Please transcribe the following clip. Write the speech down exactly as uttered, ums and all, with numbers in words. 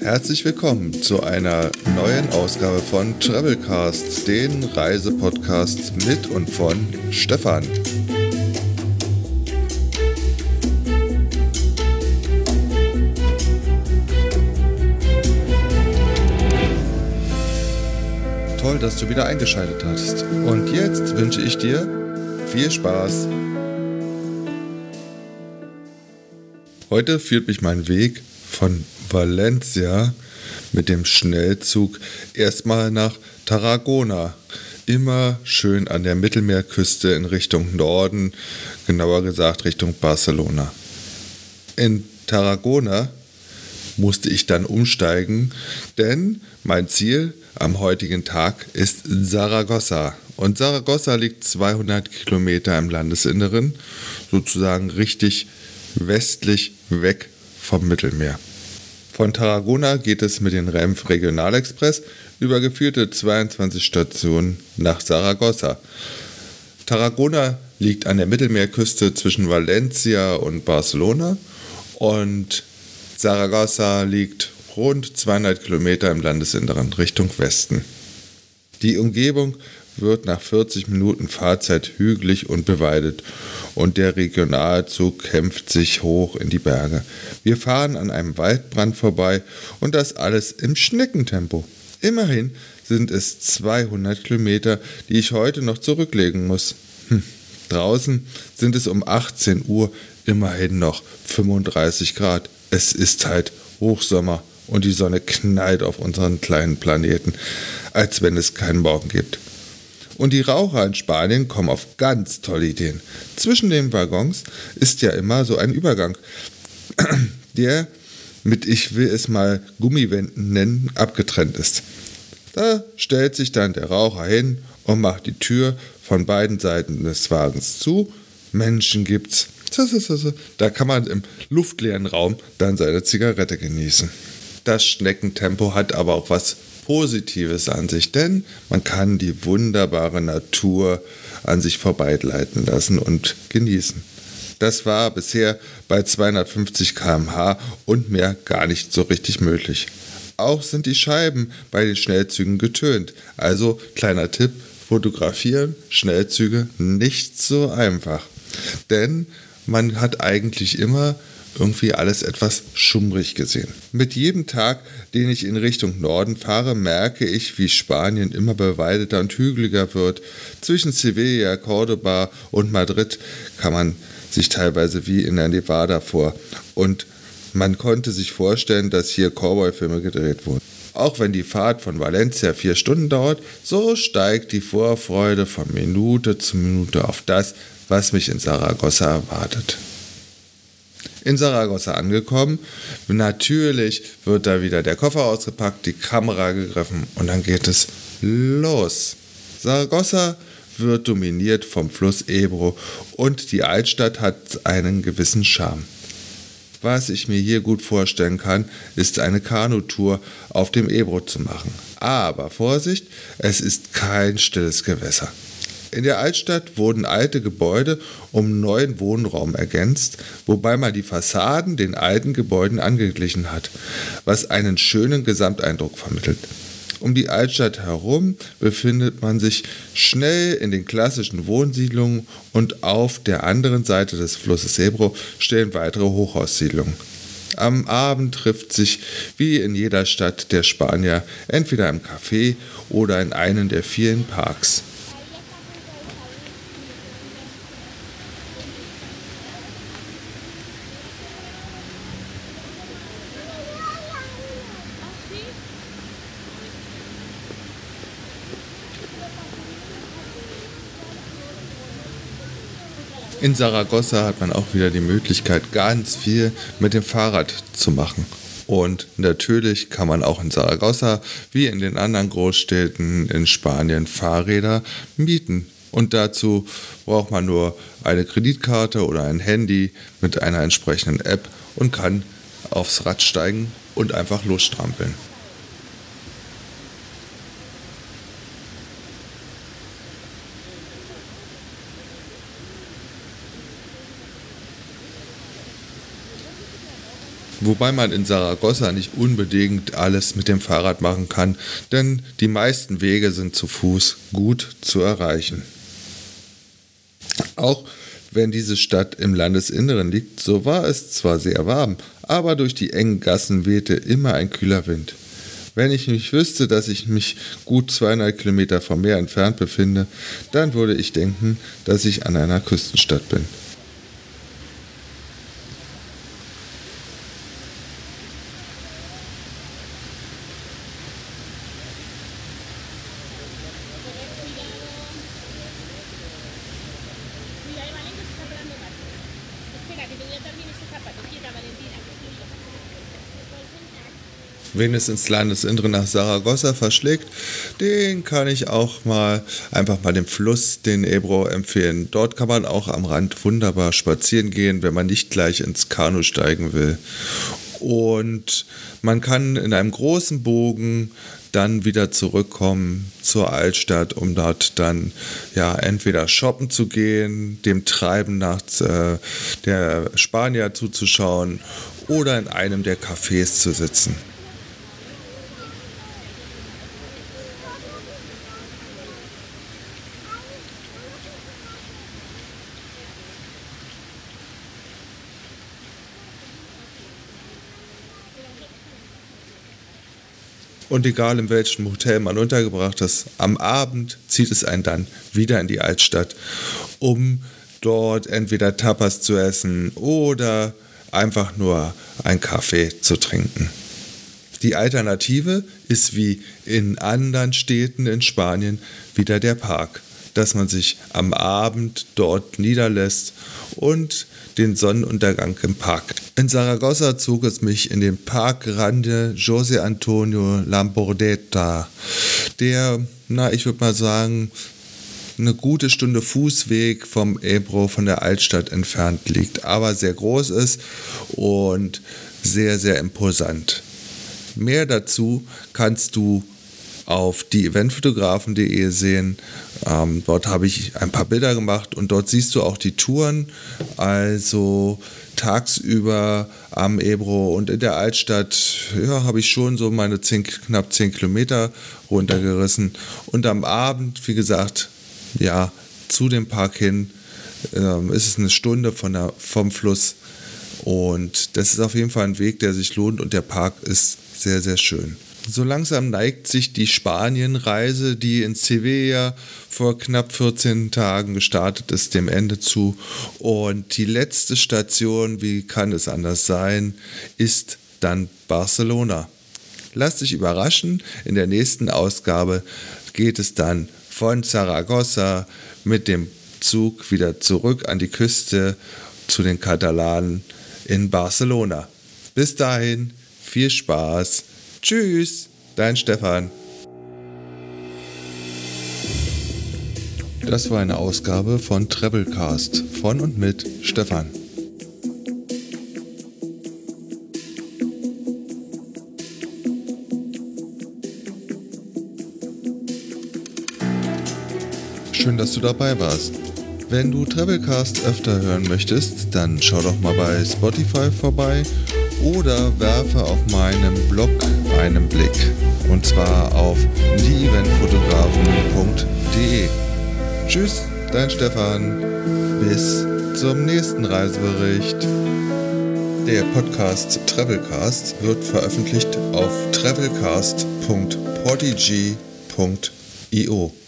Herzlich willkommen zu einer neuen Ausgabe von Travelcast, den Reisepodcast mit und von Stefan. Toll, dass du wieder eingeschaltet hast. Und jetzt wünsche ich dir viel Spaß. Heute führt mich mein Weg von Valencia mit dem Schnellzug erstmal nach Tarragona. Immer schön an der Mittelmeerküste in Richtung Norden, genauer gesagt Richtung Barcelona. In Tarragona musste ich dann umsteigen, denn mein Ziel am heutigen Tag ist Saragossa. Und Saragossa liegt zweihundert Kilometer im Landesinneren, sozusagen richtig westlich weg vom Mittelmeer. Von Tarragona geht es mit dem Renfe Regionalexpress über geführte zweiundzwanzig Stationen nach Saragossa. Tarragona liegt an der Mittelmeerküste zwischen Valencia und Barcelona und Saragossa liegt rund zweihundert Kilometer im Landesinneren Richtung Westen. Die Umgebung wird nach vierzig Minuten Fahrzeit hügelig und bewaldet und der Regionalzug kämpft sich hoch in die Berge. Wir fahren an einem Waldbrand vorbei und das alles im Schneckentempo. Immerhin sind es zweihundert Kilometer, die ich heute noch zurücklegen muss. Hm. Draußen sind es um achtzehn Uhr immerhin noch fünfunddreißig Grad. Es ist halt Hochsommer und die Sonne knallt auf unseren kleinen Planeten, als wenn es keinen Morgen gibt. Und die Raucher in Spanien kommen auf ganz tolle Ideen. Zwischen den Waggons ist ja immer so ein Übergang, der mit, ich will es mal Gummiwänden nennen, abgetrennt ist. Da stellt sich dann der Raucher hin und macht die Tür von beiden Seiten des Wagens zu. Menschen gibt's. Da kann man im luftleeren Raum dann seine Zigarette genießen. Das Schneckentempo hat aber auch was Positives an sich, denn man kann die wunderbare Natur an sich vorbeigleiten lassen und genießen. Das war bisher bei zweihundertfünfzig Kilometer pro Stunde und mehr gar nicht so richtig möglich. Auch sind die Scheiben bei den Schnellzügen getönt. Also kleiner Tipp, fotografieren Schnellzüge nicht so einfach. Denn man hat eigentlich immer irgendwie alles etwas schummrig gesehen. Mit jedem Tag, den ich in Richtung Norden fahre, merke ich, wie Spanien immer bewaldeter und hügeliger wird. Zwischen Sevilla, Córdoba und Madrid kam man sich teilweise wie in der Nevada vor. Und man konnte sich vorstellen, dass hier Cowboy-Filme gedreht wurden. Auch wenn die Fahrt von Valencia vier Stunden dauert, so steigt die Vorfreude von Minute zu Minute auf das, was mich in Saragossa erwartet. In Saragossa angekommen, natürlich wird da wieder der Koffer ausgepackt, die Kamera gegriffen und dann geht es los. Saragossa wird dominiert vom Fluss Ebro und die Altstadt hat einen gewissen Charme. Was ich mir hier gut vorstellen kann, ist eine Kanutour auf dem Ebro zu machen. Aber Vorsicht, es ist kein stilles Gewässer. In der Altstadt wurden alte Gebäude um neuen Wohnraum ergänzt, wobei man die Fassaden den alten Gebäuden angeglichen hat, was einen schönen Gesamteindruck vermittelt. Um die Altstadt herum befindet man sich schnell in den klassischen Wohnsiedlungen und auf der anderen Seite des Flusses Ebro stehen weitere Hochhaussiedlungen. Am Abend trifft sich, wie in jeder Stadt der Spanier, entweder im Café oder in einem der vielen Parks. In Saragossa hat man auch wieder die Möglichkeit, ganz viel mit dem Fahrrad zu machen. Und natürlich kann man auch in Saragossa, wie in den anderen Großstädten in Spanien, Fahrräder mieten. Und dazu braucht man nur eine Kreditkarte oder ein Handy mit einer entsprechenden App und kann aufs Rad steigen und einfach losstrampeln. Wobei man in Saragossa nicht unbedingt alles mit dem Fahrrad machen kann, denn die meisten Wege sind zu Fuß gut zu erreichen. Auch wenn diese Stadt im Landesinneren liegt, so war es zwar sehr warm, aber durch die engen Gassen wehte immer ein kühler Wind. Wenn ich nicht wüsste, dass ich mich gut zweihundert Kilometer vom Meer entfernt befinde, dann würde ich denken, dass ich an einer Küstenstadt bin. Wen es ins Landesinnere nach Saragossa verschlägt, den kann ich auch mal einfach mal den Fluss, den Ebro, empfehlen. Dort kann man auch am Rand wunderbar spazieren gehen, wenn man nicht gleich ins Kanu steigen will. Und man kann in einem großen Bogen dann wieder zurückkommen zur Altstadt, um dort dann ja entweder shoppen zu gehen, dem Treiben nach äh, der Spanier zuzuschauen oder in einem der Cafés zu sitzen. Und egal in welchem Hotel man untergebracht ist, am Abend zieht es einen dann wieder in die Altstadt, um dort entweder Tapas zu essen oder einfach nur einen Kaffee zu trinken. Die Alternative ist wie in anderen Städten in Spanien wieder der Park, dass man sich am Abend dort niederlässt und den Sonnenuntergang im Park. In Saragossa zog es mich in den Park Grande José Antonio Lambordeta, der, na, ich würde mal sagen, eine gute Stunde Fußweg vom Ebro, von der Altstadt entfernt liegt, aber sehr groß ist und sehr, sehr imposant. Mehr dazu kannst du auf die eventfotografen punkt de sehen. Ähm, dort habe ich ein paar Bilder gemacht und dort siehst du auch die Touren, also tagsüber am Ebro und in der Altstadt, ja, habe ich schon so meine zehn, knapp zehn Kilometer runtergerissen und am Abend, wie gesagt, ja, zu dem Park hin ähm, ist es eine Stunde von der, vom Fluss und das ist auf jeden Fall ein Weg, der sich lohnt und der Park ist sehr, sehr schön. So langsam neigt sich die Spanienreise, die in Sevilla vor knapp vierzehn Tagen gestartet ist, dem Ende zu. Und die letzte Station, wie kann es anders sein, ist dann Barcelona. Lass dich überraschen, in der nächsten Ausgabe geht es dann von Saragossa mit dem Zug wieder zurück an die Küste zu den Katalanen in Barcelona. Bis dahin, viel Spaß. Tschüss, dein Stefan. Das war eine Ausgabe von Travelcast von und mit Stefan. Schön, dass du dabei warst. Wenn du Travelcast öfter hören möchtest, dann schau doch mal bei Spotify vorbei oder werfe auf meinem Blog einen Blick, und zwar auf die eventfotografen punkt de. Tschüss, dein Stefan. Bis zum nächsten Reisebericht. Der Podcast Travelcast wird veröffentlicht auf travelcast punkt podigy punkt io.